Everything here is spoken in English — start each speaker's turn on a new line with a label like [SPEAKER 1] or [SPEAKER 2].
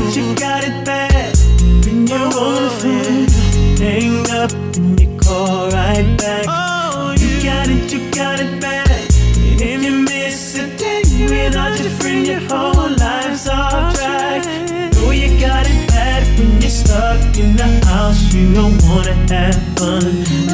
[SPEAKER 1] that you got it bad. When you're on the phone, hang up and you call right back. You got it bad. And if you miss a day without your friend, your whole life's off track. Know you got it bad when you're stuck in the house, you don't wanna have fun.